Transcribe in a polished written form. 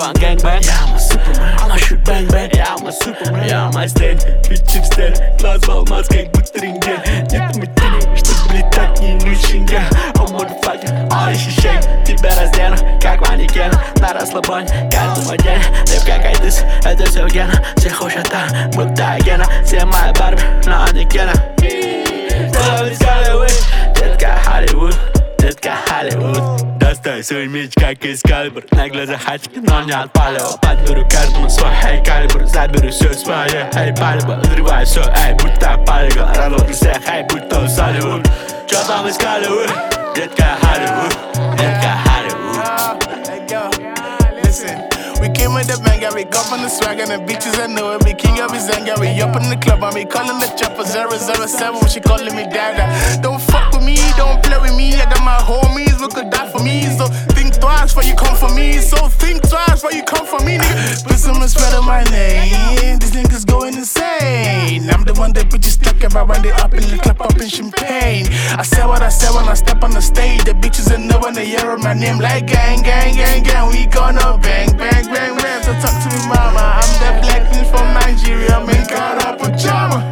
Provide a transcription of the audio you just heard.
on gangbang. Yeah, I'm a Superman, I'ma shoot bang bang. Yeah, I'm a Superman, yeah, I'm a stand. Bitch stand, глаз в алмазках быстренько. Нет метели, чтоб летать не нищенья. Oh motherfucker, ощущай тебя раздену, как манекен. На расслабоне, каждому день. Рэп как айтыс, это все гена. Всех ушатаем, будто гена. Все мои барби, но они гена. Делать Голливуд, детка Холливуд, детка Холливуд. Достай свой меч, как Экскалибур. На глазах очки, но не отпаливал. Подберу каждому свой, эй, калибр. Заберу все свое, эй, палибо. Взрываю все, эй, будто полигон. Разлоплю всех, эй, будто Солливуд. Чё там из Голливуд? Детка Холливуд, детка Холливуд. We came with the bang, yeah, we got from the swag and the bitches I know it. Me king of his anger, we up in the club and we calling the chopper 007. She calling me dada. Don't fuck with me, don't play with me. I got my homies who could die for me. So think twice before you come for me. So think twice before you come for me, nigga. Put some respect on my name. These niggas going insane. I'm the one that bitches talk about when they up in the club, up in champagne. I said what I said when I step on the stage. The bitches I know when they hear my name like gang, gang, gang, gang. We gonna bang, bang, bang, bang. So talk to me, mama. I'm that black bitch from Nigeria. I'm in Ghana pajama.